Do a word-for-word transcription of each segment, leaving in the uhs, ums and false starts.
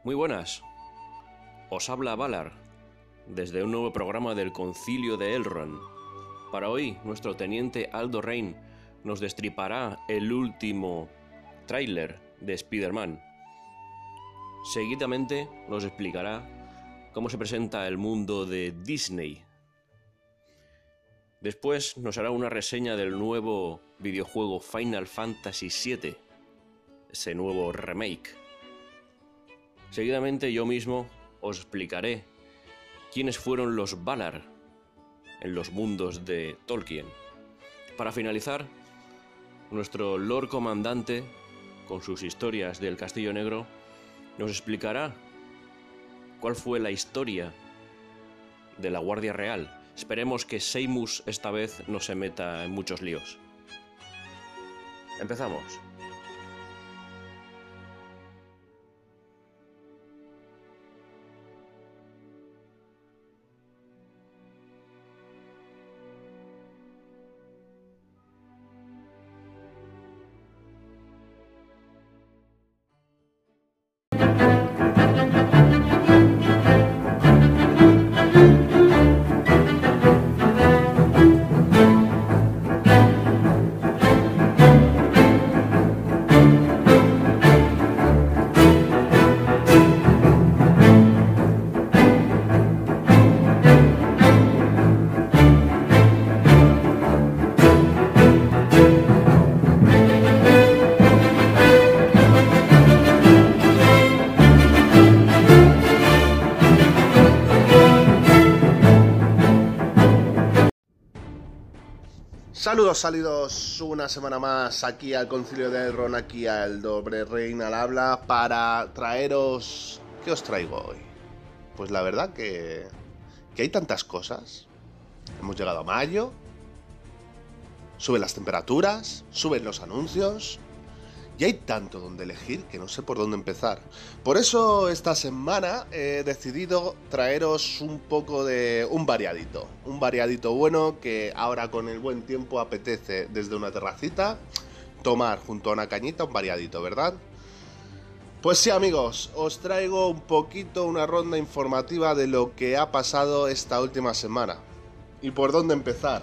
Muy buenas, os habla Valar, desde un nuevo programa del Concilio de Elrond. Para hoy, nuestro teniente Aldo Rain nos destripará el último tráiler de Spider-Man. Seguidamente nos explicará cómo se presenta el mundo de Disney. Después nos hará una reseña del nuevo videojuego Final Fantasy siete, ese nuevo remake. Seguidamente yo mismo os explicaré quiénes fueron los Valar en los mundos de Tolkien. Para finalizar, nuestro Lord Comandante, con sus historias del Castillo Negro, nos explicará cuál fue la historia de la Guardia Real. Esperemos que Seimus esta vez no se meta en muchos líos. Empezamos. Saludos, salidos una semana más aquí al Concilio de Elrond, aquí al Doble Reina al habla, para traeros... ¿Qué os traigo hoy? Pues la verdad que... que hay tantas cosas. Hemos llegado a mayo, suben las temperaturas, suben los anuncios, y hay tanto donde elegir que no sé por dónde empezar. Por eso esta semana he decidido traeros un poco de un variadito. Un variadito bueno que ahora con el buen tiempo apetece desde una terracita tomar junto a una cañita un variadito, ¿verdad? Pues sí, amigos, os traigo un poquito una ronda informativa de lo que ha pasado esta última semana. ¿Y por dónde empezar?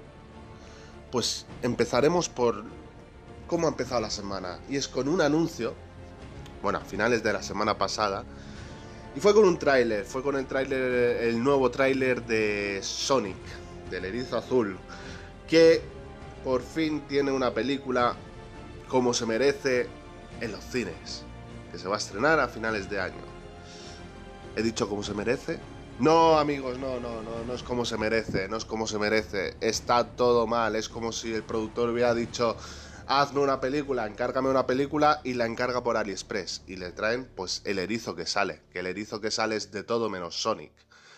Pues empezaremos por... cómo ha empezado la semana, y es con un anuncio, bueno, a finales de la semana pasada, y fue con un tráiler, fue con el tráiler, el nuevo tráiler de Sonic, del Erizo Azul, que por fin tiene una película como se merece en los cines, que se va a estrenar a finales de año. ¿He dicho como se merece? No, amigos, no, no, no, no es como se merece, no es como se merece, está todo mal, es como si el productor hubiera dicho... hazme una película, encárgame una película y la encarga por AliExpress. Y le traen, pues, el erizo que sale. Que el erizo que sale es de todo menos Sonic.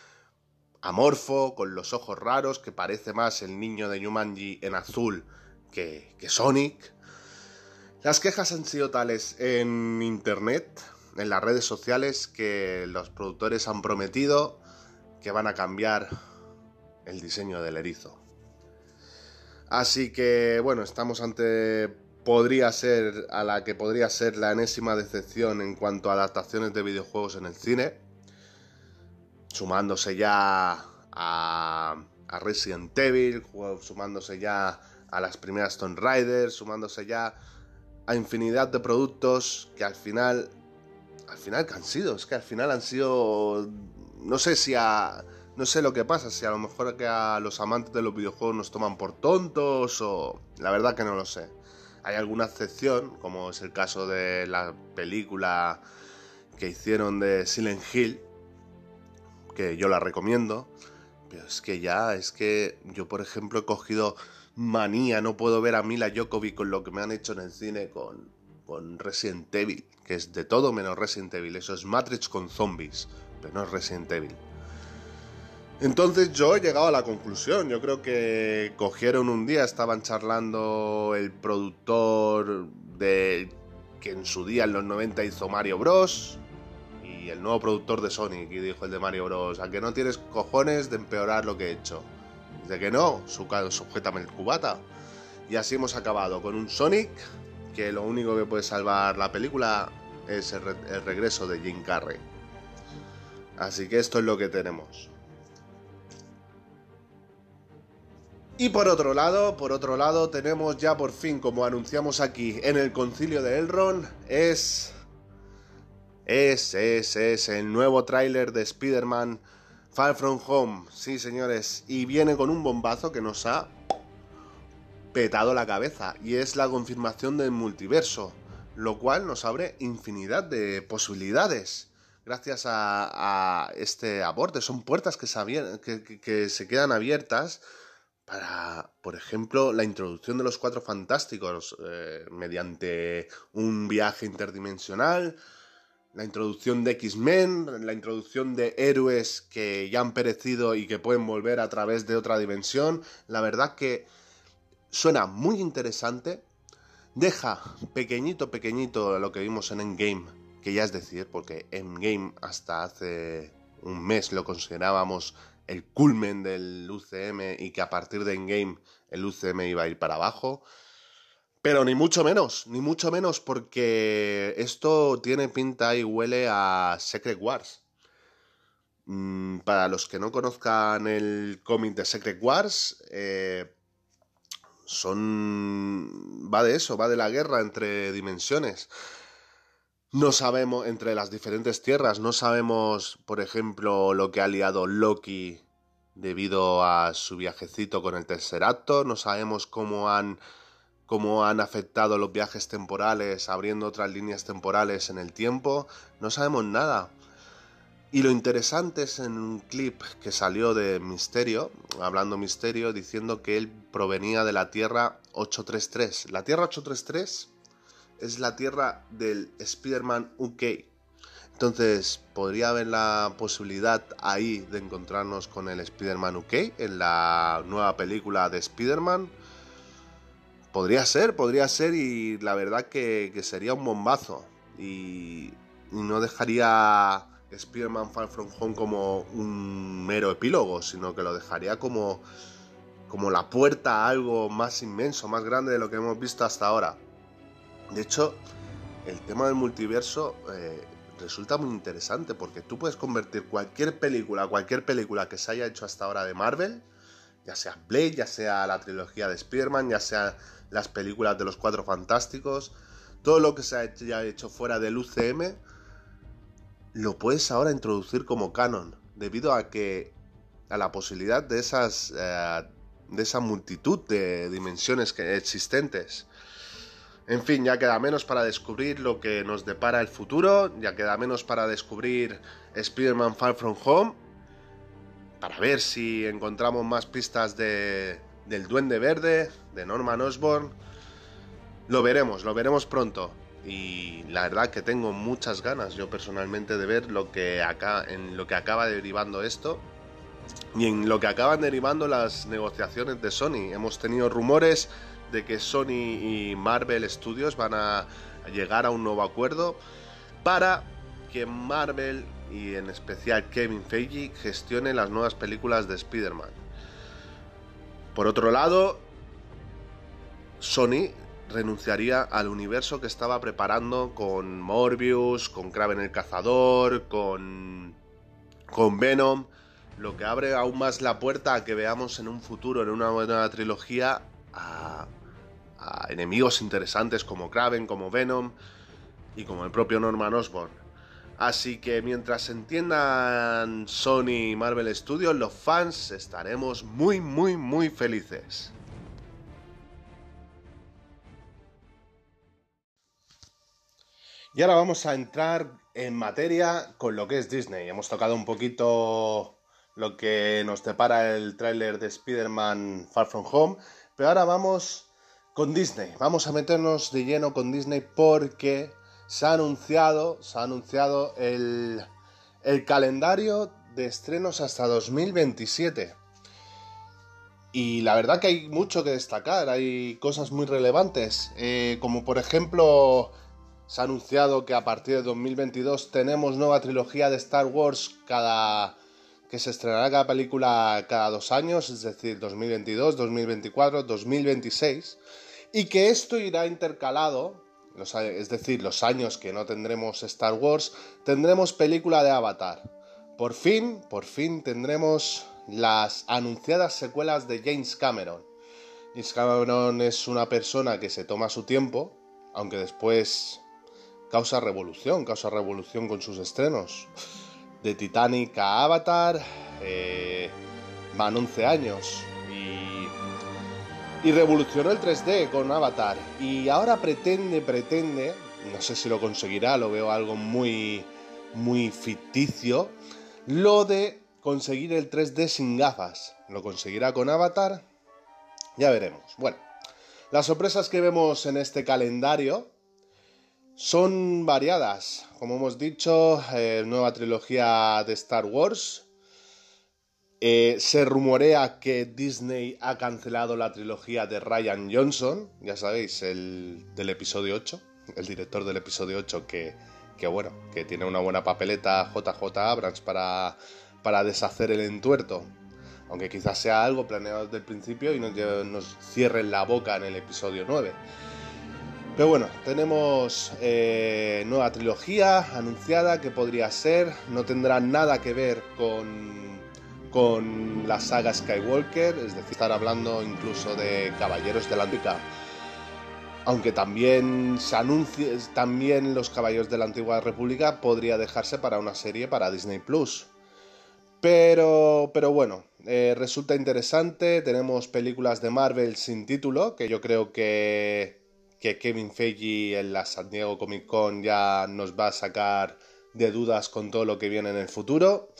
Amorfo, con los ojos raros, que parece más el niño de Jumanji en azul que, que Sonic. Las quejas han sido tales en internet, en las redes sociales, que los productores han prometido que van a cambiar el diseño del erizo. Así que, bueno, estamos ante, podría ser, a la que podría ser la enésima decepción en cuanto a adaptaciones de videojuegos en el cine, sumándose ya a, a Resident Evil, sumándose ya a las primeras Tomb Raider, sumándose ya a infinidad de productos que al final, al final que han sido, es que al final han sido, no sé si a... No sé lo que pasa, si a lo mejor que a los amantes de los videojuegos nos toman por tontos o... La verdad que no lo sé. Hay alguna excepción, como es el caso de la película que hicieron de Silent Hill, que yo la recomiendo, pero es que ya, es que yo por ejemplo he cogido manía, no puedo ver a Mila Jovovich con lo que me han hecho en el cine con, con Resident Evil, que es de todo menos Resident Evil, eso es Matrix con zombies, pero no es Resident Evil. Entonces yo he llegado a la conclusión, yo creo que cogieron un día, estaban charlando el productor de que en su día en los noventa hizo Mario Bros. Y el nuevo productor de Sonic, y dijo el de Mario Bros, a que no tienes cojones de empeorar lo que he hecho. De que no, sujétame el cubata. Y así hemos acabado con un Sonic que lo único que puede salvar la película es el, re el regreso de Jim Carrey. Así que esto es lo que tenemos. Y por otro lado, por otro lado, tenemos ya por fin, como anunciamos aquí en el Concilio de Elrond, es... Es, es, es el nuevo tráiler de Spider-Man Far From Home. Sí, señores, y viene con un bombazo que nos ha petado la cabeza, y es la confirmación del multiverso, lo cual nos abre infinidad de posibilidades. Gracias a, a este aporte, son puertas que se, que, que, que se quedan abiertas para, por ejemplo, la introducción de los Cuatro Fantásticos eh, mediante un viaje interdimensional, la introducción de X-Men, la introducción de héroes que ya han perecido y que pueden volver a través de otra dimensión. La verdad que suena muy interesante, deja pequeñito, pequeñito lo que vimos en Endgame, que ya es decir, porque Endgame hasta hace un mes lo considerábamos el culmen del U C M y que a partir de Endgame el U C M iba a ir para abajo. Pero ni mucho menos, ni mucho menos, porque esto tiene pinta y huele a Secret Wars. Mm, para los que no conozcan el cómic de Secret Wars, eh, son... va de eso, va de la guerra entre dimensiones. No sabemos, entre las diferentes tierras, no sabemos, por ejemplo, lo que ha liado Loki debido a su viajecito con el Tesseracto, no sabemos cómo han, cómo han afectado los viajes temporales, abriendo otras líneas temporales en el tiempo, no sabemos nada. Y lo interesante es en un clip que salió de Mysterio, hablando Mysterio, diciendo que él provenía de la Tierra ochocientos treinta y tres. La Tierra ochocientos treinta y tres es la Tierra del Spider-Man U K. Entonces, podría haber la posibilidad ahí de encontrarnos con el Spider-Man U K en la nueva película de Spider-Man. Podría ser, podría ser, y la verdad que, que sería un bombazo. Y, y no dejaría Spider-Man Far From Home como un mero epílogo, sino que lo dejaría como, como la puerta a algo más inmenso, más grande de lo que hemos visto hasta ahora. De hecho, el tema del multiverso eh, resulta muy interesante, porque tú puedes convertir cualquier película, cualquier película que se haya hecho hasta ahora de Marvel, ya sea Blade, ya sea la trilogía de Spider-Man, ya sea las películas de los Cuatro Fantásticos, todo lo que se haya hecho fuera del U C M, lo puedes ahora introducir como canon, debido a que a la posibilidad de esas eh, de esa multitud de dimensiones que existentes. En fin, ya queda menos para descubrir lo que nos depara el futuro, ya queda menos para descubrir Spider-Man Far From Home, para ver si encontramos más pistas de, del Duende Verde, de Norman Osborn. Lo veremos, lo veremos pronto. Y la verdad que tengo muchas ganas, yo personalmente, de ver lo que acá, en lo que acaba derivando esto y en lo que acaban derivando las negociaciones de Sony. Hemos tenido rumores de que Sony y Marvel Studios van a llegar a un nuevo acuerdo para que Marvel y en especial Kevin Feige gestione las nuevas películas de Spider-Man. Por otro lado, Sony renunciaría al universo que estaba preparando con Morbius, con Kraven el Cazador, con, con Venom, lo que abre aún más la puerta a que veamos en un futuro, en una nueva trilogía, a, a enemigos interesantes como Kraven, como Venom y como el propio Norman Osborn. Así que mientras se entiendan Sony y Marvel Studios, los fans estaremos muy, muy, muy felices. Y ahora vamos a entrar en materia con lo que es Disney. Hemos tocado un poquito lo que nos depara el tráiler de Spider-Man Far From Home, pero ahora vamos con Disney. Vamos a meternos de lleno con Disney porque se ha anunciado, se ha anunciado el, el calendario de estrenos hasta dos mil veintisiete. Y la verdad que hay mucho que destacar, hay cosas muy relevantes, eh, como por ejemplo, se ha anunciado que a partir de dos mil veintidós tenemos nueva trilogía de Star Wars cada que se estrenará cada película cada dos años, es decir, dos mil veintidós, dos mil veinticuatro, dos mil veintiséis, y que esto irá intercalado, los, es decir, los años que no tendremos Star Wars, tendremos película de Avatar. Por fin, por fin tendremos las anunciadas secuelas de James Cameron. James Cameron es una persona que se toma su tiempo, aunque después causa revolución, causa revolución con sus estrenos. De Titanic a Avatar, eh, van once años y, y revolucionó el tres D con Avatar. Y ahora pretende, pretende, no sé si lo conseguirá, lo veo algo muy, muy ficticio, lo de conseguir el tres D sin gafas. ¿Lo conseguirá con Avatar? Ya veremos. Bueno, las sorpresas que vemos en este calendario son variadas. Como hemos dicho, eh, nueva trilogía de Star Wars. Eh, se rumorea que Disney ha cancelado la trilogía de Rian Johnson, ya sabéis, el del episodio ocho, el director del episodio ocho, que, que bueno, que tiene una buena papeleta J J Abrams para, para deshacer el entuerto. Aunque quizás sea algo planeado desde el principio y nos, nos cierren la boca en el episodio nueve. Pero bueno, tenemos eh, nueva trilogía anunciada que podría ser, no tendrá nada que ver con, con la saga Skywalker, es decir, estar hablando incluso de Caballeros de la Antigua. Aunque también se anuncie, también los Caballeros de la Antigua República podría dejarse para una serie para Disney Plus. Pero, pero bueno, eh, resulta interesante, tenemos películas de Marvel sin título, que yo creo que... que Kevin Feige en la San Diego Comic Con ya nos va a sacar de dudas con todo lo que viene en el futuro.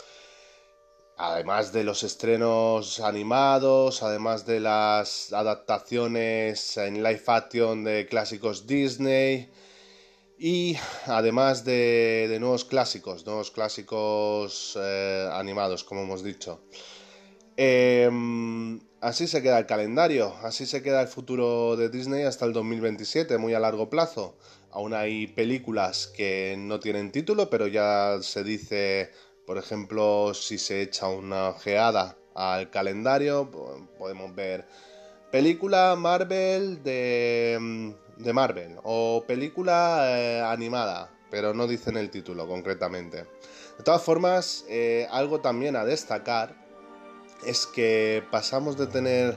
Además de los estrenos animados, además de las adaptaciones en live action de clásicos Disney y además de, de nuevos clásicos, nuevos clásicos eh, animados, como hemos dicho. Eh, así se queda el calendario, así se queda el futuro de Disney hasta el dos mil veintisiete, muy a largo plazo. Aún hay películas que no tienen título, pero ya se dice, por ejemplo, si se echa una ojeada al calendario, podemos ver película Marvel de, de Marvel o película eh, animada, pero no dicen el título concretamente. De todas formas, eh, algo también a destacar es que pasamos de tener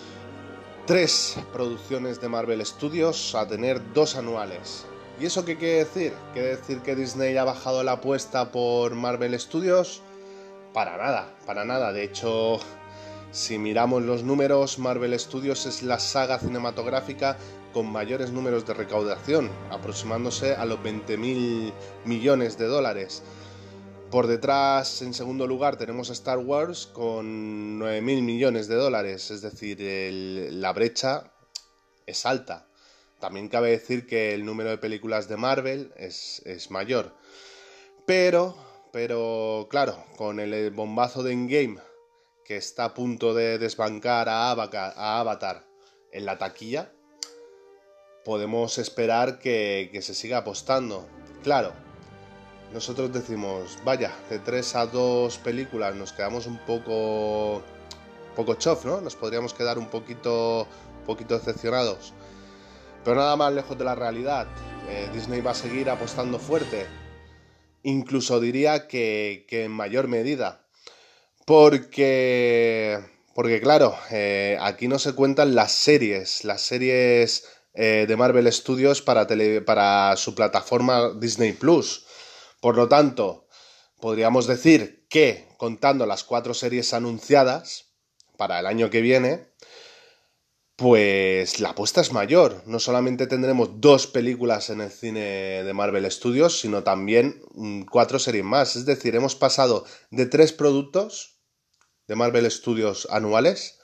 tres producciones de Marvel Studios a tener dos anuales. ¿Y eso qué quiere decir? ¿Quiere decir que Disney ha bajado la apuesta por Marvel Studios? Para nada, para nada. De hecho, si miramos los números, Marvel Studios es la saga cinematográfica con mayores números de recaudación, aproximándose a los veinte mil millones de dólares. Por detrás, en segundo lugar, tenemos Star Wars con nueve mil millones de dólares, es decir, el, la brecha es alta. También cabe decir que el número de películas de Marvel es, es mayor. Pero, pero, claro, con el bombazo de Endgame, que está a punto de desbancar a Avatar, a Avatar en la taquilla, podemos esperar que, que se siga apostando. Claro, nosotros decimos, vaya, de tres a dos películas nos quedamos un poco, poco chof, ¿no? Nos podríamos quedar un poquito, un poquito decepcionados. Pero nada más lejos de la realidad. Eh, Disney va a seguir apostando fuerte. Incluso diría que, que en mayor medida. Porque, porque claro, eh, aquí no se cuentan las series, las series eh, de Marvel Studios para, tele, para su plataforma Disney Plus. Por lo tanto, podríamos decir que, contando las cuatro series anunciadas para el año que viene, pues la apuesta es mayor. No solamente tendremos dos películas en el cine de Marvel Studios, sino también cuatro series más. Es decir, hemos pasado de tres productos de Marvel Studios anuales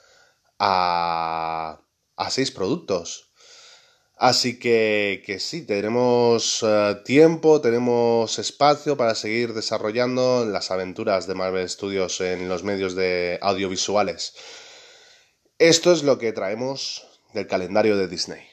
a, a seis productos. Así que, que sí, tenemos uh, tiempo, tenemos espacio para seguir desarrollando las aventuras de Marvel Studios en los medios de audiovisuales. Esto es lo que traemos del calendario de Disney.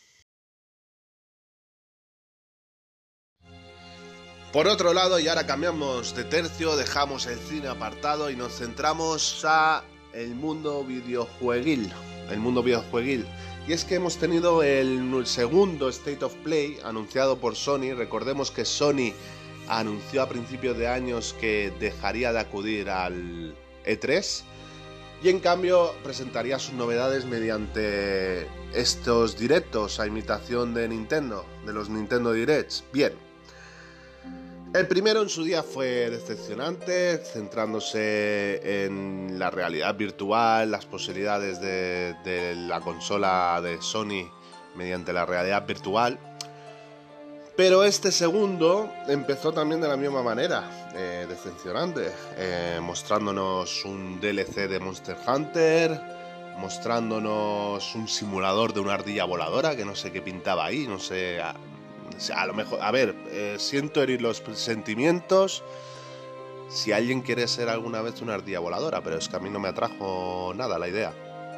Por otro lado, y ahora cambiamos de tercio, dejamos el cine apartado y nos centramos a el mundo videojueguil. El mundo videojueguil. Y es que hemos tenido el segundo State of Play anunciado por Sony. Recordemos que Sony anunció a principios de años que dejaría de acudir al E tres y en cambio presentaría sus novedades mediante estos directos a imitación de Nintendo, de los Nintendo Directs. Bien, el primero en su día fue decepcionante, centrándose en la realidad virtual, las posibilidades de, de la consola de Sony mediante la realidad virtual. Pero este segundo empezó también de la misma manera, eh, decepcionante, eh, mostrándonos un D L C de Monster Hunter, mostrándonos un simulador de una ardilla voladora, que no sé qué pintaba ahí, no sé, a, a lo mejor, a ver, eh, siento herir los sentimientos si alguien quiere ser alguna vez una ardilla voladora, pero es que a mí no me atrajo nada la idea.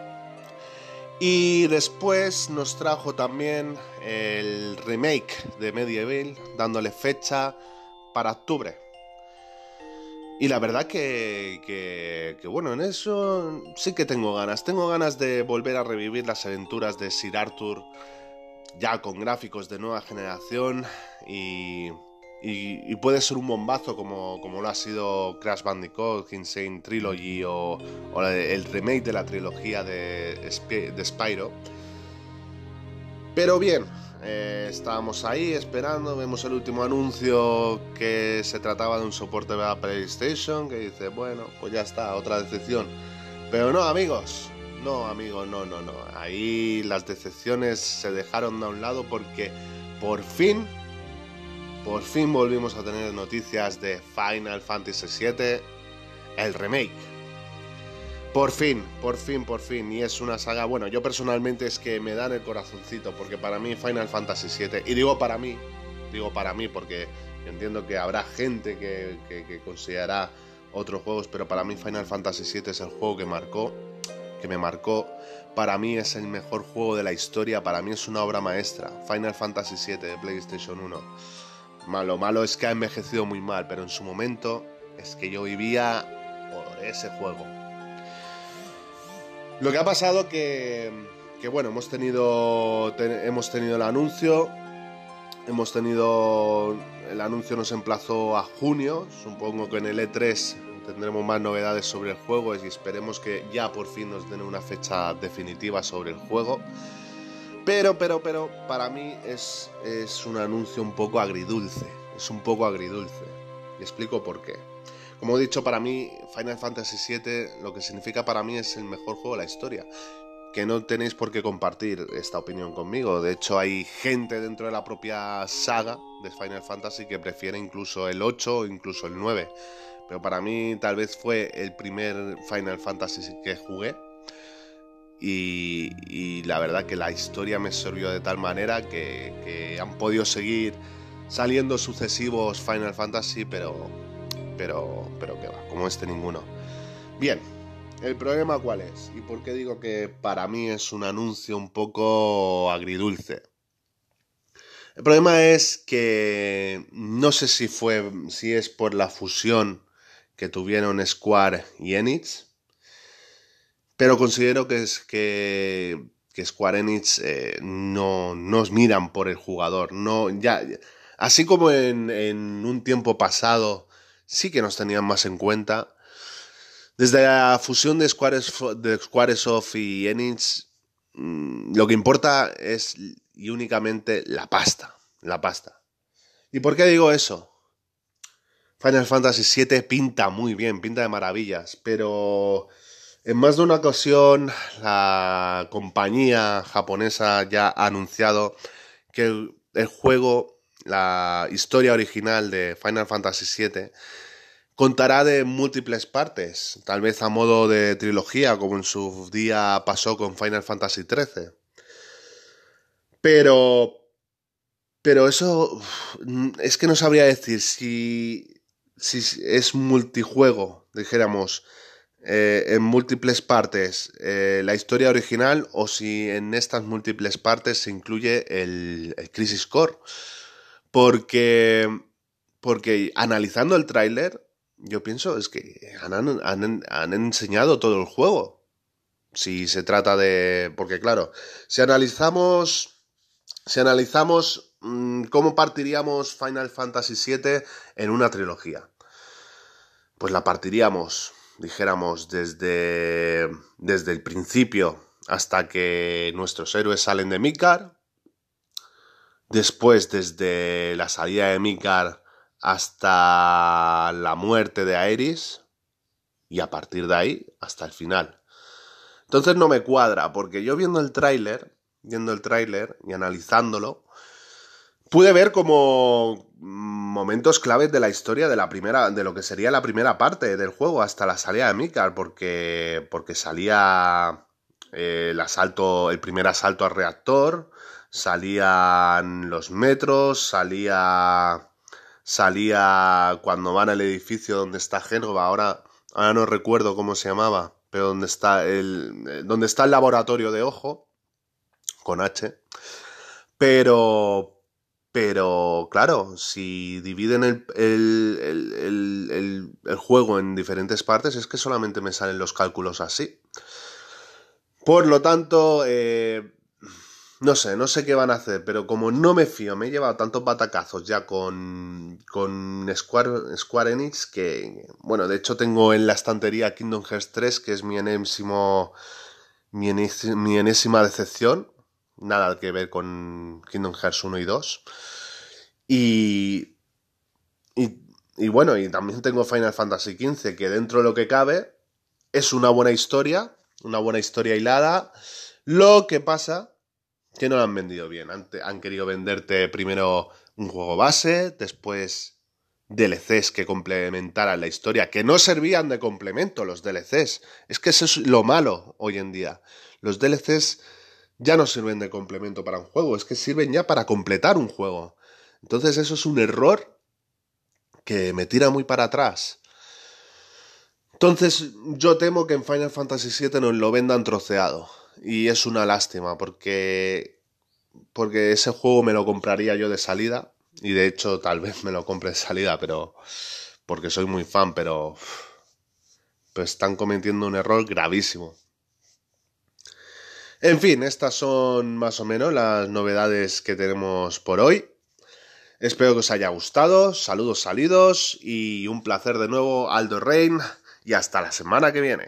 Y después nos trajo también el remake de Medieval, dándole fecha para octubre. Y la verdad que, que, que bueno, en eso sí que tengo ganas. Tengo ganas de volver a revivir las aventuras de Sir Arthur, ya con gráficos de nueva generación, y, y, y puede ser un bombazo como, como lo ha sido Crash Bandicoot, Insane Trilogy o, o el remake de la trilogía de, de Spyro. Pero bien, eh, estábamos ahí esperando, vemos el último anuncio que se trataba de un soporte para PlayStation, que dice, bueno, pues ya está, otra decepción. Pero no, amigos, no, amigos, no, no, no. Ahí las decepciones se dejaron de un lado porque por fin... Por fin volvimos a tener noticias de Final Fantasy siete, el remake. Por fin, por fin, por fin. Y es una saga, bueno, yo personalmente es que me dan el corazoncito, porque para mí Final Fantasy siete, y digo para mí, digo para mí porque entiendo que habrá gente que, que, que considerará otros juegos, pero para mí Final Fantasy siete es el juego que marcó, que me marcó. Para mí es el mejor juego de la historia, para mí es una obra maestra. Final Fantasy siete de PlayStation uno. Malo, malo es que ha envejecido muy mal, pero en su momento es que yo vivía por ese juego. Lo que ha pasado que, que bueno, hemos tenido, te, hemos tenido el anuncio, hemos tenido, el anuncio nos emplazó a junio, supongo que en el E tres tendremos más novedades sobre el juego y esperemos que ya por fin nos den una fecha definitiva sobre el juego. Pero, pero, pero, para mí es, es un anuncio un poco agridulce, es un poco agridulce. Y explico por qué. Como he dicho, para mí Final Fantasy siete lo que significa para mí es el mejor juego de la historia. Que no tenéis por qué compartir esta opinión conmigo. De hecho, hay gente dentro de la propia saga de Final Fantasy que prefiere incluso el ocho o incluso el nueve. Pero para mí tal vez fue el primer Final Fantasy que jugué. Y, y la verdad que la historia me sirvió de tal manera que, que han podido seguir saliendo sucesivos Final Fantasy, pero, pero, pero que va, como este ninguno. Bien, ¿el problema cuál es? ¿Y por qué digo que para mí es un anuncio un poco agridulce? El problema es que no sé si fue, si es por la fusión que tuvieron Square y Enix, pero considero que, es, que, que Square Enix eh, no nos miran por el jugador. No, ya, así como en, en un tiempo pasado sí que nos tenían más en cuenta, desde la fusión de, Squaresoft, de Squaresoft y Enix, mmm, lo que importa es y únicamente la pasta. La pasta. ¿Y por qué digo eso? Final Fantasy siete pinta muy bien, pinta de maravillas, pero en más de una ocasión la compañía japonesa ya ha anunciado que el, el juego, la historia original de Final Fantasy siete, contará de múltiples partes, tal vez a modo de trilogía, como en su día pasó con Final Fantasy trece. Pero, pero eso es que no sabría decir si, si es multijuego, dijéramos, Eh, en múltiples partes eh, la historia original o si en estas múltiples partes se incluye el, el Crisis Core, porque, porque analizando el tráiler yo pienso es que han, han, han enseñado todo el juego, Si se trata de... Porque claro, si analizamos... Si analizamos mmm, cómo partiríamos Final Fantasy siete en una trilogía. Pues la partiríamos, dijéramos, desde, desde el principio hasta que nuestros héroes salen de Midgar. Después, desde la salida de Midgar hasta la muerte de Aerys. Y a partir de ahí, hasta el final. Entonces no me cuadra, porque yo viendo el tráiler, viendo el tráiler y analizándolo, pude ver como momentos claves de la historia de la primera, de lo que sería la primera parte del juego hasta la salida de Midgar, porque, porque salía eh, el asalto, el primer asalto al reactor, salían los metros, salía, salía cuando van al edificio donde está Génova, ahora, ahora no recuerdo cómo se llamaba, pero donde está el, donde está el laboratorio de Ojo, con H, pero... Pero, claro, si dividen el, el, el, el, el, el juego en diferentes partes, es que solamente me salen los cálculos así. Por lo tanto, eh, no sé, no sé qué van a hacer, pero como no me fío, me he llevado tantos batacazos ya con, con Square, Square Enix que, bueno, de hecho tengo en la estantería Kingdom Hearts tres, que es mi enésimo, mi, enés, mi enésima decepción. Nada que ver con Kingdom Hearts uno y dos. Y, y, y bueno, y también tengo Final Fantasy quince, que dentro de lo que cabe es una buena historia, una buena historia hilada. Lo que pasa que no lo han vendido bien. Han, han querido venderte primero un juego base, después D L Cs que complementaran la historia, que no servían de complemento los D L Cs. Es que eso es lo malo hoy en día. Los D L Cs ya no sirven de complemento para un juego, es que sirven ya para completar un juego. Entonces eso es un error que me tira muy para atrás. Entonces yo temo que en Final Fantasy siete nos lo vendan troceado. Y es una lástima porque, porque ese juego me lo compraría yo de salida. Y de hecho tal vez me lo compre de salida, pero porque soy muy fan, pero pues están cometiendo un error gravísimo. En fin, estas son más o menos las novedades que tenemos por hoy. Espero que os haya gustado, saludos salidos y un placer de nuevo, Aldo Rein, y hasta la semana que viene.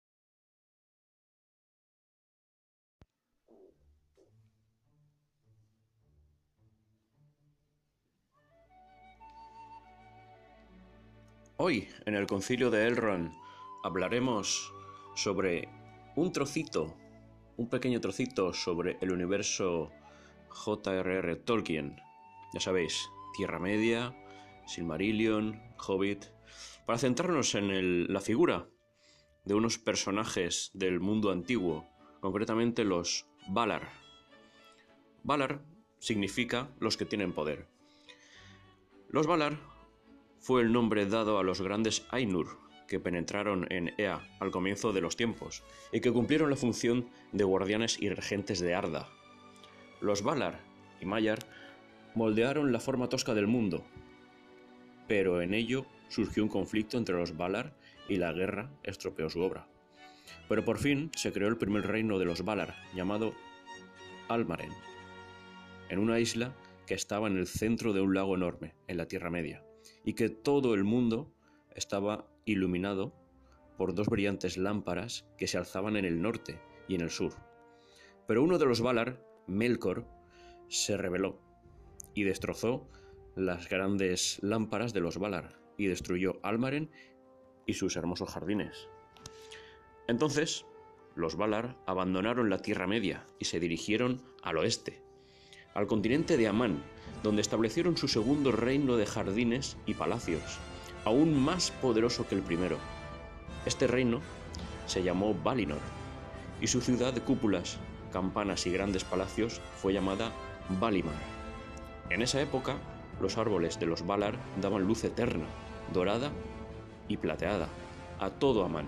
Hoy, en el concilio de Elrond, hablaremos sobre un trocito, un pequeño trocito sobre el universo J R R Tolkien. Ya sabéis, Tierra Media, Silmarillion, Hobbit, para centrarnos en el, la figura de unos personajes del mundo antiguo, concretamente los Valar. Valar significa los que tienen poder. Los Valar fue el nombre dado a los grandes Ainur que penetraron en Ea al comienzo de los tiempos y que cumplieron la función de guardianes y regentes de Arda. Los Valar y Maiar moldearon la forma tosca del mundo, pero en ello surgió un conflicto entre los Valar y la guerra estropeó su obra. Pero por fin se creó el primer reino de los Valar, llamado Almaren, en una isla que estaba en el centro de un lago enorme, en la Tierra Media, y que todo el mundo estaba iluminado por dos brillantes lámparas que se alzaban en el norte y en el sur. Pero uno de los Valar, Melkor, se rebeló y destrozó las grandes lámparas de los Valar y destruyó Almaren y sus hermosos jardines. Entonces, los Valar abandonaron la Tierra Media y se dirigieron al oeste, al continente de Amán, donde establecieron su segundo reino de jardines y palacios, aún más poderoso que el primero. Este reino se llamó Valinor, y su ciudad de cúpulas, campanas y grandes palacios fue llamada Valimar. En esa época, los árboles de los Valar daban luz eterna, dorada y plateada, a todo Amán.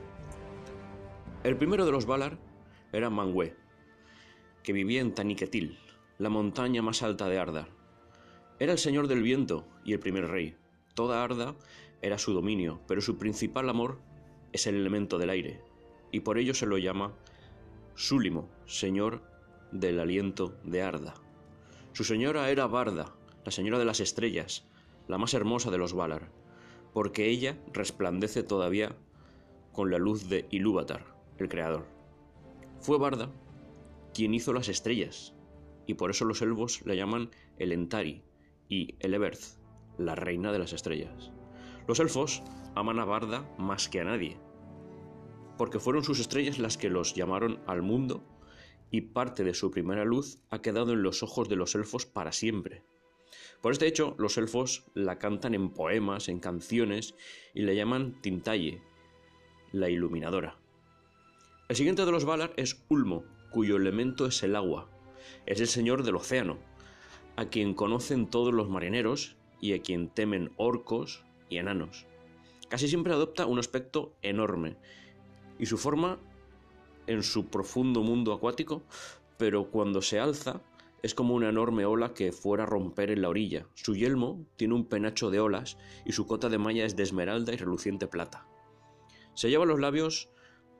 El primero de los Valar era Manwë, que vivía en Taniquetil, la montaña más alta de Arda. Era el señor del viento y el primer rey. Toda Arda era su dominio, pero su principal amor es el elemento del aire. y por ello se lo llama Súlimo, señor del aliento de Arda. Su señora era Barda, la señora de las estrellas, la más hermosa de los Valar, porque ella resplandece todavía con la luz de Ilúvatar, el creador. Fue Barda quien hizo las estrellas, y por eso los elfos la llaman Elentari y Eleberth, la reina de las estrellas. Los elfos aman a Barda más que a nadie, porque fueron sus estrellas las que los llamaron al mundo, y parte de su primera luz ha quedado en los ojos de los elfos para siempre. Por este hecho, los elfos la cantan en poemas, en canciones, y la llaman Tintalle, la iluminadora. El siguiente de los Valar es Ulmo, cuyo elemento es el agua. Es el señor del océano, a quien conocen todos los marineros y a quien temen orcos y enanos. Casi siempre adopta un aspecto enorme, y su forma en su profundo mundo acuático, pero cuando se alza es como una enorme ola que fuera a romper en la orilla. Su yelmo tiene un penacho de olas y su cota de malla es de esmeralda y reluciente plata. Se lleva a los labios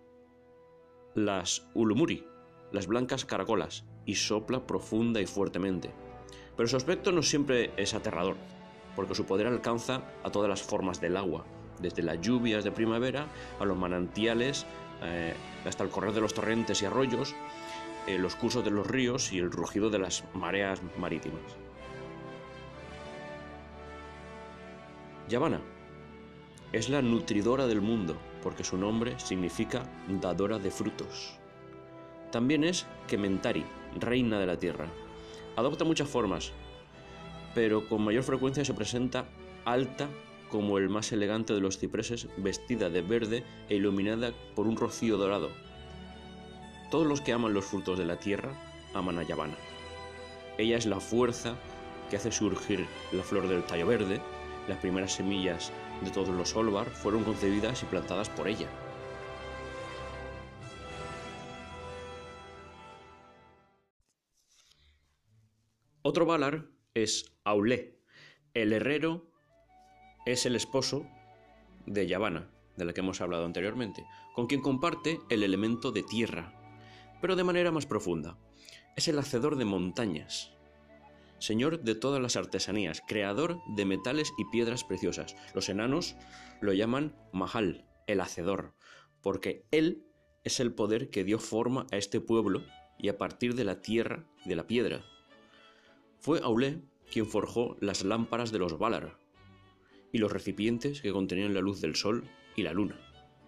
las ulumuri, las blancas caracolas, y sopla profunda y fuertemente. Pero su aspecto no siempre es aterrador, porque su poder alcanza a todas las formas del agua, desde las lluvias de primavera a los manantiales, eh, hasta el correr de los torrentes y arroyos, eh, los cursos de los ríos y el rugido de las mareas marítimas. Yavanna es la nutridora del mundo, porque su nombre significa dadora de frutos. También es Kementari, reina de la tierra. Adopta muchas formas, pero con mayor frecuencia se presenta alta como el más elegante de los cipreses, vestida de verde e iluminada por un rocío dorado. Todos los que aman los frutos de la tierra aman a Yavanna. Ella es la fuerza que hace surgir la flor del tallo verde. Las primeras semillas de todos los Olvar fueron concebidas y plantadas por ella. Otro Valar es Aulé. El herrero es el esposo de Yavanna, de la que hemos hablado anteriormente, con quien comparte el elemento de tierra, pero de manera más profunda. Es el hacedor de montañas, señor de todas las artesanías, creador de metales y piedras preciosas. Los enanos lo llaman Mahal, el hacedor, porque él es el poder que dio forma a este pueblo y a partir de la tierra y de la piedra. Fue Aulé quien forjó las lámparas de los Valar y los recipientes que contenían la luz del sol y la luna.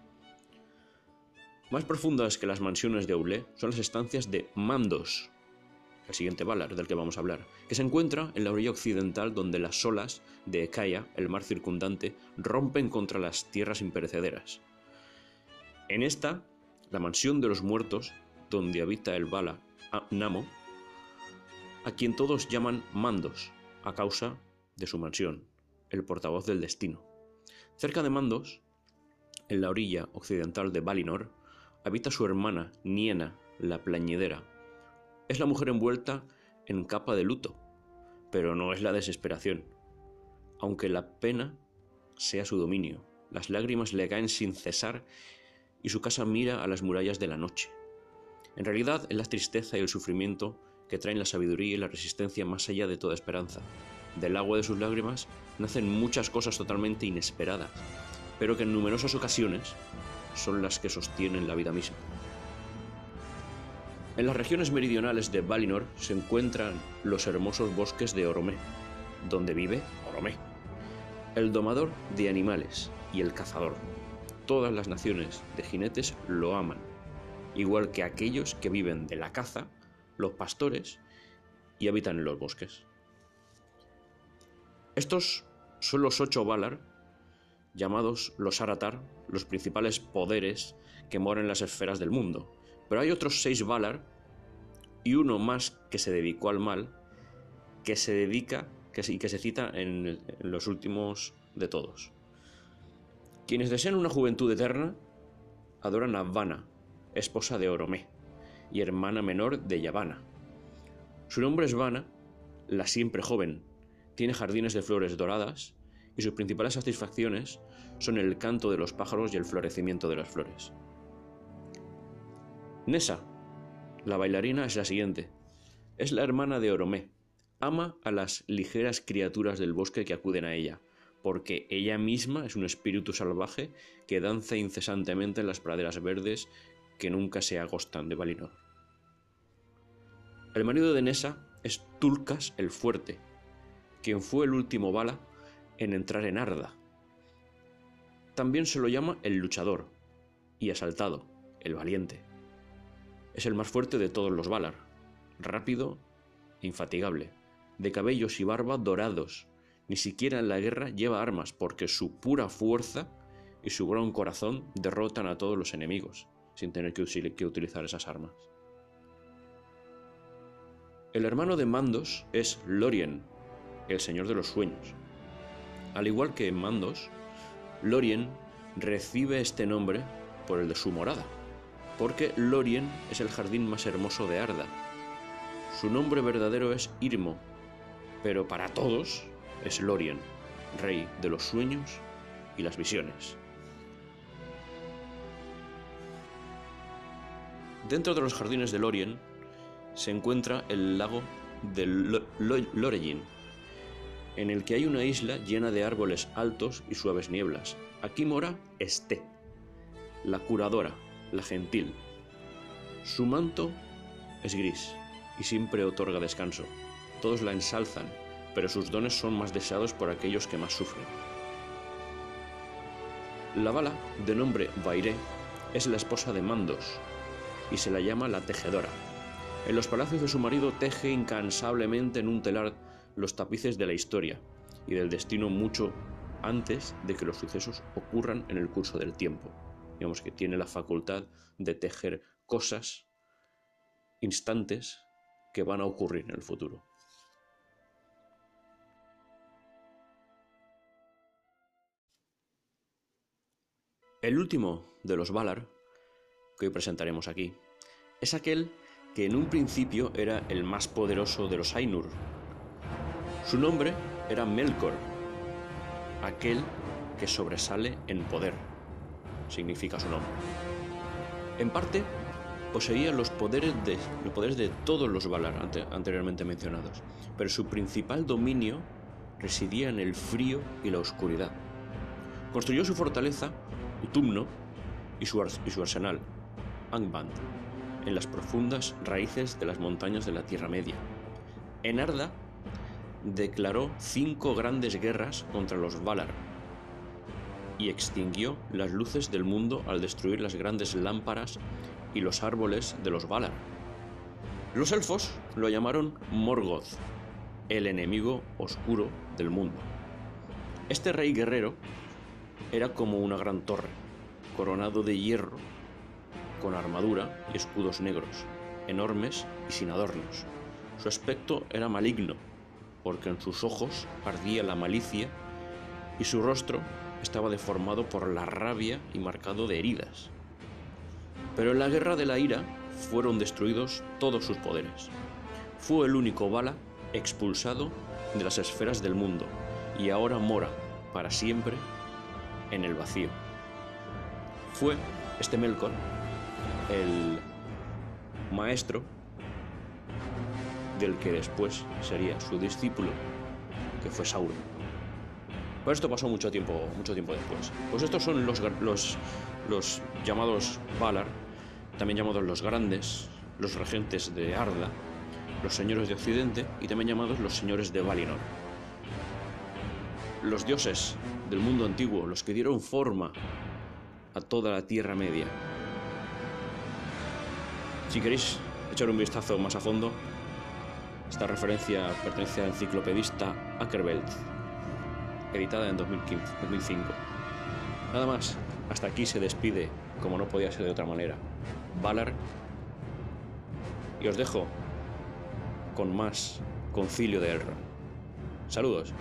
Más profundas que las mansiones de Aulé son las estancias de Mandos, el siguiente Valar del que vamos a hablar, que se encuentra en la orilla occidental donde las olas de Ekaya, el mar circundante, rompen contra las tierras imperecederas. En esta, la mansión de los muertos, donde habita el Vala Namo, a quien todos llaman Mandos, a causa de su mansión, el portavoz del destino. Cerca de Mandos, en la orilla occidental de Valinor, habita su hermana Niena, la plañidera. Es la mujer envuelta en capa de luto, pero no es la desesperación, aunque la pena sea su dominio. Las lágrimas le caen sin cesar y su casa mira a las murallas de la noche. En realidad es la tristeza y el sufrimiento que traen la sabiduría y la resistencia más allá de toda esperanza. Del agua de sus lágrimas nacen muchas cosas totalmente inesperadas, pero que en numerosas ocasiones son las que sostienen la vida misma. En las regiones meridionales de Valinor se encuentran los hermosos bosques de Oromé, donde vive Oromé, el domador de animales y el cazador. Todas las naciones de jinetes lo aman, igual que aquellos que viven de la caza, los pastores y habitan en los bosques. Estos son los ocho Valar, llamados los Aratar, los principales poderes que moran en las esferas del mundo. Pero hay otros seis Valar y uno más que se dedicó al mal, que se dedica que, y que se cita en, el, en los últimos de todos. Quienes desean una juventud eterna adoran a Vanna, esposa de Oromé y hermana menor de Yavanna. Su nombre es Vanna, la siempre joven. Tiene jardines de flores doradas y sus principales satisfacciones son el canto de los pájaros y el florecimiento de las flores. Nessa, la bailarina, es la siguiente. Es la hermana de Oromé. Ama a las ligeras criaturas del bosque que acuden a ella, porque ella misma es un espíritu salvaje que danza incesantemente en las praderas verdes que nunca se agostan de Valinor. El marido de Nessa es Tulkas el Fuerte, quien fue el último Vala en entrar en Arda. También se lo llama el luchador, y asaltado, el valiente. Es el más fuerte de todos los Valar, rápido e infatigable, de cabellos y barba dorados. Ni siquiera en la guerra lleva armas, porque su pura fuerza y su gran corazón derrotan a todos los enemigos, sin tener que, que utilizar esas armas. El hermano de Mandos es Lórien, el Señor de los Sueños. Al igual que Mandos, Lórien recibe este nombre por el de su morada, porque Lórien es el jardín más hermoso de Arda. Su nombre verdadero es Irmo, pero para todos es Lórien, rey de los sueños y las visiones. Dentro de los jardines de Lórien se encuentra el lago de Lorellin, en el que hay una isla llena de árboles altos y suaves nieblas. Aquí mora Esté, la curadora, la gentil. Su manto es gris y siempre otorga descanso. Todos la ensalzan, pero sus dones son más deseados por aquellos que más sufren. La Vala, de nombre Vairé, es la esposa de Mandos y se la llama la Tejedora. En los palacios de su marido teje incansablemente en un telar los tapices de la historia y del destino mucho antes de que los sucesos ocurran en el curso del tiempo. Digamos que tiene la facultad de tejer cosas, instantes que van a ocurrir en el futuro. El último de los Valar, que hoy presentaremos aquí, es aquel que en un principio era el más poderoso de los Ainur. Su nombre era Melkor, aquel que sobresale en poder, significa su nombre. En parte, poseía los poderes de, los poderes de todos los Valar ante, anteriormente mencionados, pero su principal dominio residía en el frío y la oscuridad. Construyó su fortaleza, Utumno, y su, y su arsenal, Angband, en las profundas raíces de las montañas de la Tierra Media. En Arda declaró cinco grandes guerras contra los Valar y extinguió las luces del mundo al destruir las grandes lámparas y los árboles de los Valar. Los elfos lo llamaron Morgoth, el enemigo oscuro del mundo. Este rey guerrero era como una gran torre, coronado de hierro, con armadura y escudos negros, enormes y sin adornos. Su aspecto era maligno, porque en sus ojos ardía la malicia y su rostro estaba deformado por la rabia y marcado de heridas. Pero en la Guerra de la Ira fueron destruidos todos sus poderes. Fue el único Vala expulsado de las esferas del mundo y ahora mora para siempre en el vacío. Fue este Melkor el maestro del que después sería su discípulo, que fue Sauron. Pero esto pasó mucho tiempo, mucho tiempo después. Pues estos son los, los, los llamados Valar, también llamados los Grandes, los regentes de Arda, los señores de Occidente y también llamados los señores de Valinor. Los dioses del mundo antiguo, los que dieron forma a toda la Tierra Media. Si queréis echar un vistazo más a fondo, esta referencia pertenece a la enciclopedista Akerbeld, editada en dos mil quince, dos mil cinco. Nada más, hasta aquí se despide, como no podía ser de otra manera, Valar, y os dejo con más Concilio de Elrond. Saludos.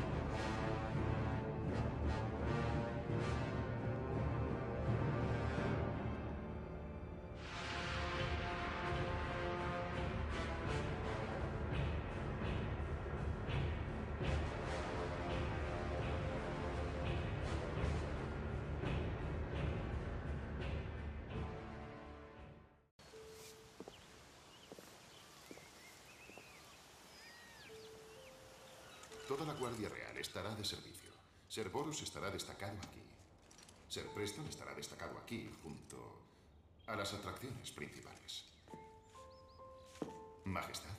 toda la Guardia Real estará de servicio. Ser Boros estará destacado aquí. Ser Preston estará destacado aquí, junto a las atracciones principales. Majestad.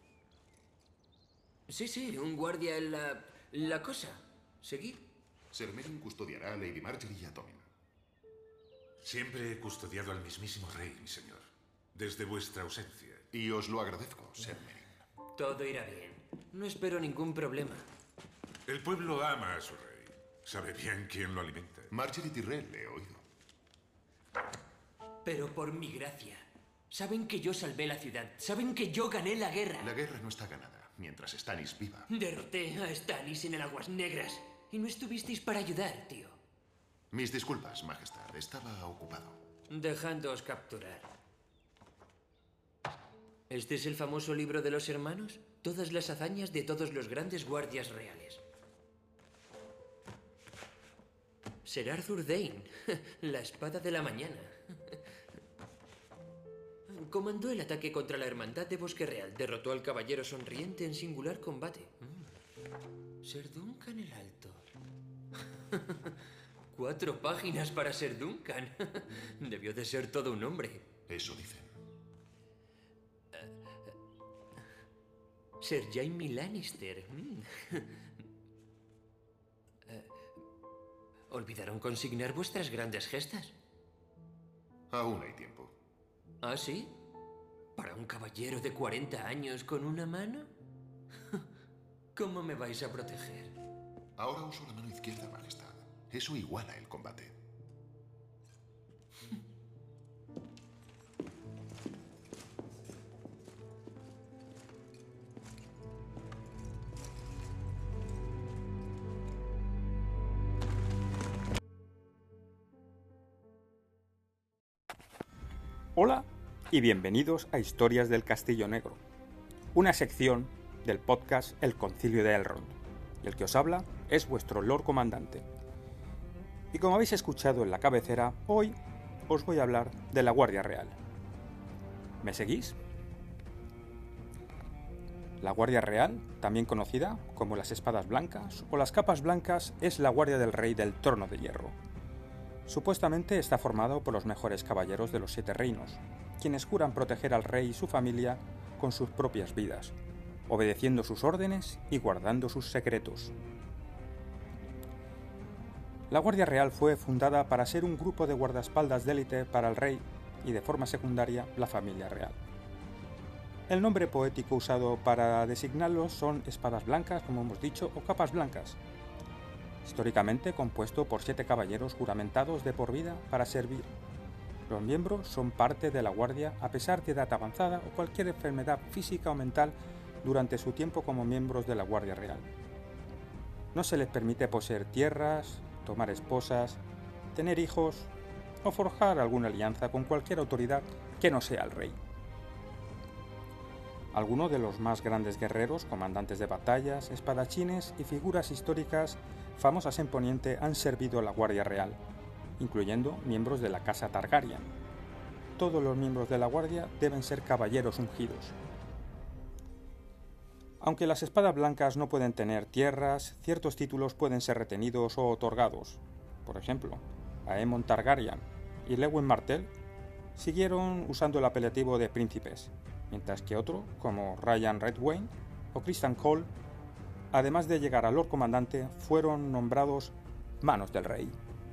Sí, sí, un guardia en la... la cosa. ¿Seguid? Ser Meryn custodiará a Lady Marjorie y a Tommen. Siempre he custodiado al mismísimo rey, mi señor. Desde vuestra ausencia. Y os lo agradezco, Ser Meryn. Todo irá bien. No espero ningún problema. El pueblo ama a su rey. Sabe bien quién lo alimenta. Marjorie Tyrell, le he oído. Pero por mi gracia. Saben que yo salvé la ciudad. Saben que yo gané la guerra. La guerra no está ganada, mientras Stannis viva. Derroté a Stannis en el Aguas Negras. Y no estuvisteis para ayudar, tío. Mis disculpas, Majestad. Estaba ocupado. Dejándoos capturar. ¿Este es el famoso libro de los hermanos? Todas las hazañas de todos los grandes guardias reales. Ser Arthur Dayne, la espada de la mañana. Comandó el ataque contra la Hermandad de Bosque Real. Derrotó al Caballero Sonriente en singular combate. Mm. Ser Duncan el Alto. Cuatro páginas para Ser Duncan. Debió de ser todo un hombre. Eso dicen. Ser Jaime Lannister. Mm. ¿Olvidaron consignar vuestras grandes gestas? Aún hay tiempo. ¿Ah, sí? ¿Para un caballero de cuarenta años con una mano? ¿Cómo me vais a proteger? Ahora uso la mano izquierda, Majestad. Eso iguala el combate. Hola y bienvenidos a Historias del Castillo Negro, una sección del podcast El Concilio de Elrond, y el que os habla es vuestro Lord Comandante. Y como habéis escuchado en la cabecera, hoy os voy a hablar de la Guardia Real. ¿Me seguís? La Guardia Real, también conocida como las Espadas Blancas o las Capas Blancas, es la Guardia del Rey del Trono de Hierro. Supuestamente está formado por los mejores caballeros de los Siete Reinos, quienes juran proteger al rey y su familia con sus propias vidas, obedeciendo sus órdenes y guardando sus secretos. La Guardia Real fue fundada para ser un grupo de guardaespaldas de élite para el rey y, de forma secundaria, la familia real. El nombre poético usado para designarlos son espadas blancas, como hemos dicho, o capas blancas, históricamente compuesto por siete caballeros juramentados de por vida para servir. Los miembros son parte de la guardia a pesar de edad avanzada o cualquier enfermedad física o mental durante su tiempo como miembros de la Guardia Real. No se les permite poseer tierras, tomar esposas, tener hijos o forjar alguna alianza con cualquier autoridad que no sea el rey. Algunos de los más grandes guerreros, comandantes de batallas, espadachines y figuras históricas famosas en Poniente han servido a la Guardia Real, incluyendo miembros de la Casa Targaryen. Todos los miembros de la Guardia deben ser caballeros ungidos. Aunque las espadas blancas no pueden tener tierras, ciertos títulos pueden ser retenidos o otorgados. Por ejemplo, Aemon Targaryen y Lewin Martell siguieron usando el apelativo de príncipes, mientras que otro, como Ryan Redwayne o Criston Cole, además de llegar a Lord Comandante, fueron nombrados Manos del Rey.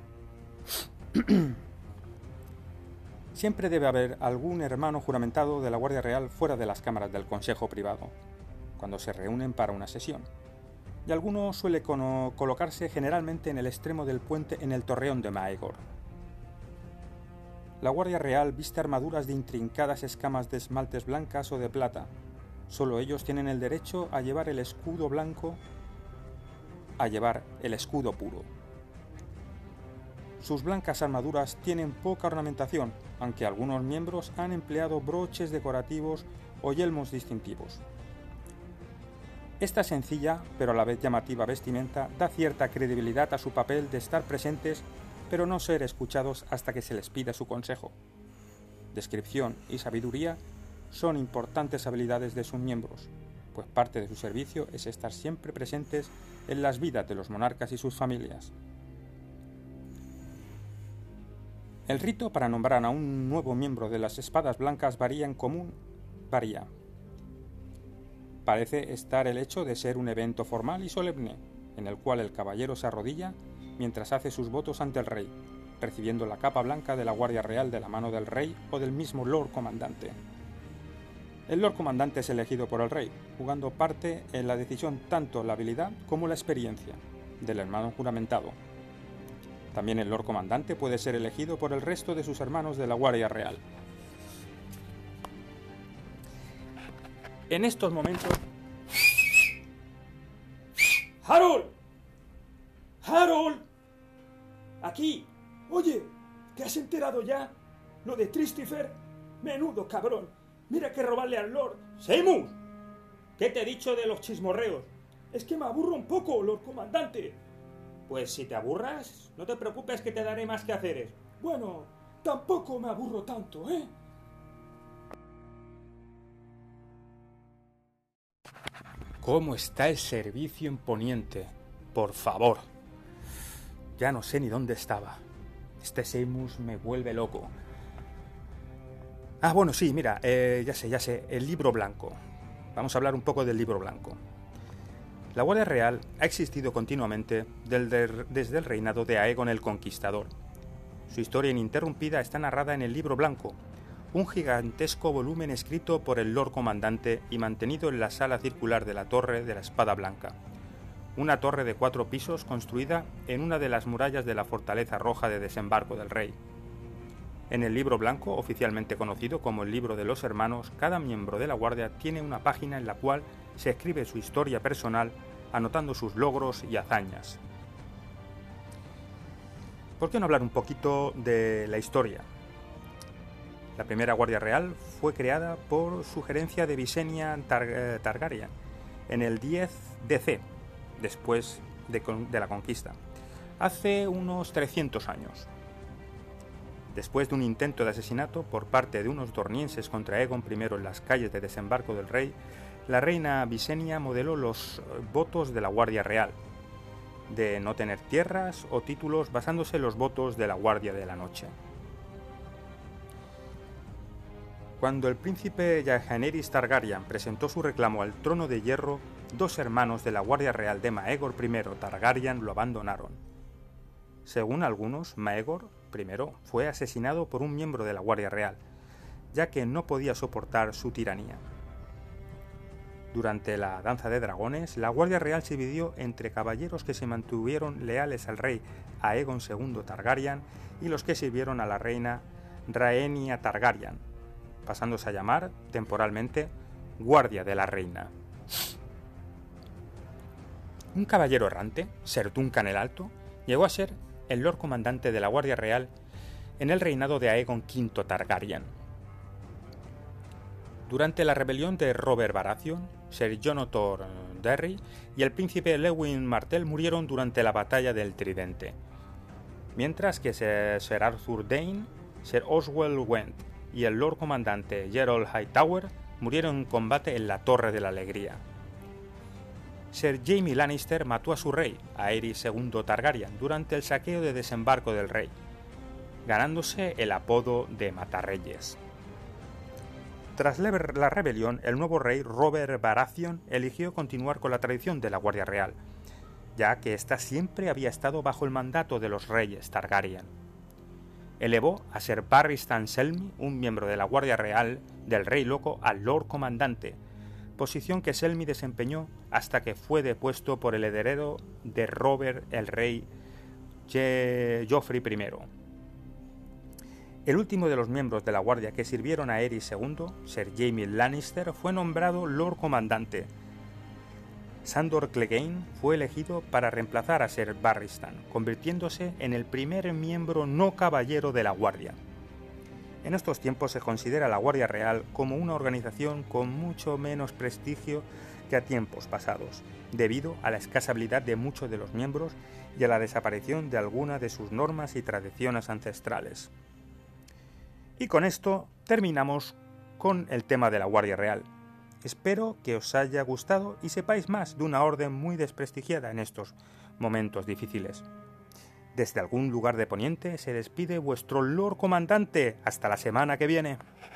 Siempre debe haber algún hermano juramentado de la Guardia Real fuera de las cámaras del Consejo Privado, cuando se reúnen para una sesión, y alguno suele colocarse generalmente en el extremo del puente en el Torreón de Maegor. La Guardia Real viste armaduras de intrincadas escamas de esmaltes blancas o de plata. Solo ellos tienen el derecho a llevar el escudo blanco, a llevar el escudo puro. Sus blancas armaduras tienen poca ornamentación, aunque algunos miembros han empleado broches decorativos o yelmos distintivos. Esta sencilla, pero a la vez llamativa vestimenta da cierta credibilidad a su papel de estar presentes, pero no ser escuchados hasta que se les pida su consejo. Descripción y sabiduría son importantes habilidades de sus miembros, pues parte de su servicio es estar siempre presentes en las vidas de los monarcas y sus familias. El rito para nombrar a un nuevo miembro de las Espadas Blancas varía en común, varía. Parece estar el hecho de ser un evento formal y solemne, en el cual el caballero se arrodilla mientras hace sus votos ante el rey, recibiendo la capa blanca de la Guardia Real de la mano del rey o del mismo Lord Comandante. El Lord Comandante es elegido por el rey, jugando parte en la decisión tanto la habilidad como la experiencia del hermano juramentado. También el Lord Comandante puede ser elegido por el resto de sus hermanos de la Guardia Real. En estos momentos... ¡Harold! ¡Harold! ¡Aquí! Oye, ¿te has enterado ya? ¿Lo de Tristifer? Menudo cabrón. Mira que robarle al Lord. ¡Seamus! ¿Qué te he dicho de los chismorreos? Es que me aburro un poco, Lord Comandante. Pues si te aburras, no te preocupes que te daré más quehaceres. Bueno, tampoco me aburro tanto, ¿eh? ¿Cómo está el servicio en Poniente? Por favor. Ya no sé ni dónde estaba. Este Seamus me vuelve loco. Ah, bueno, sí, mira, eh, ya sé, ya sé, el libro blanco. Vamos a hablar un poco del libro blanco. La Guardia Real ha existido continuamente desde el reinado de Aegon el Conquistador. Su historia ininterrumpida está narrada en el libro blanco, un gigantesco volumen escrito por el Lord Comandante y mantenido en la sala circular de la Torre de la Espada Blanca, una torre de cuatro pisos construida en una de las murallas de la Fortaleza Roja de Desembarco del Rey. En el libro blanco, oficialmente conocido como el Libro de los Hermanos, cada miembro de la Guardia tiene una página en la cual se escribe su historia personal, anotando sus logros y hazañas. ¿Por qué no hablar un poquito de la historia? La primera Guardia Real fue creada por sugerencia de Visenya Tar- Targaryen en el diez D C, después de, de la conquista, hace unos trescientos años. Después de un intento de asesinato por parte de unos dornienses contra Aegon primero en las calles de Desembarco del Rey, la reina Visenya modeló los votos de la Guardia Real, de no tener tierras o títulos basándose en los votos de la Guardia de la Noche. Cuando el príncipe Jaehaerys Targaryen presentó su reclamo al trono de hierro, dos hermanos de la Guardia Real de Maegor primero Targaryen lo abandonaron. Según algunos, Maegor primero fue asesinado por un miembro de la Guardia Real, ya que no podía soportar su tiranía. Durante la Danza de Dragones, la Guardia Real se dividió entre caballeros que se mantuvieron leales al rey Aegon segundo Targaryen y los que sirvieron a la reina Rhaenyra Targaryen, pasándose a llamar, temporalmente, Guardia de la Reina. Un caballero errante, Ser Duncan el Alto, llegó a ser el Lord Comandante de la Guardia Real en el reinado de Aegon quinto Targaryen. Durante la rebelión de Robert Baratheon, Ser Jon Otto Darry y el príncipe Lewin Martell murieron durante la batalla del Tridente, mientras que Ser Arthur Dayne, Ser Oswell Went y el Lord Comandante Gerald Hightower murieron en combate en la Torre de la Alegría. Ser Jaime Lannister mató a su rey, Aerys segundo Targaryen, durante el saqueo de Desembarco del Rey, ganándose el apodo de Matarreyes. Tras la rebelión, el nuevo rey Robert Baratheon eligió continuar con la tradición de la Guardia Real, ya que ésta siempre había estado bajo el mandato de los reyes Targaryen. Elevó a Ser Barristan Selmy, un miembro de la Guardia Real del Rey Loco, al Lord Comandante, posición que Selmy desempeñó hasta que fue depuesto por el heredero de Robert el Rey, Joffrey primero. El último de los miembros de la Guardia que sirvieron a Aerys segundo, Ser Jaime Lannister, fue nombrado Lord Comandante. Sandor Clegane fue elegido para reemplazar a Ser Barristan, convirtiéndose en el primer miembro no caballero de la Guardia. En estos tiempos se considera la Guardia Real como una organización con mucho menos prestigio que a tiempos pasados, debido a la escasa habilidad de muchos de los miembros y a la desaparición de algunas de sus normas y tradiciones ancestrales. Y con esto terminamos con el tema de la Guardia Real. Espero que os haya gustado y sepáis más de una orden muy desprestigiada en estos momentos difíciles. Desde algún lugar de Poniente se despide vuestro Lord Comandante. Hasta la semana que viene.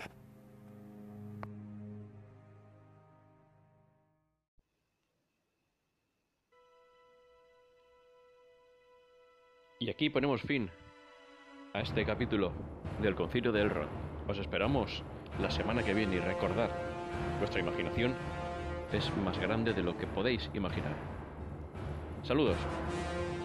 Y aquí ponemos fin a este capítulo del Concilio de Elrond. Os esperamos la semana que viene y recordad, vuestra imaginación es más grande de lo que podéis imaginar. Saludos.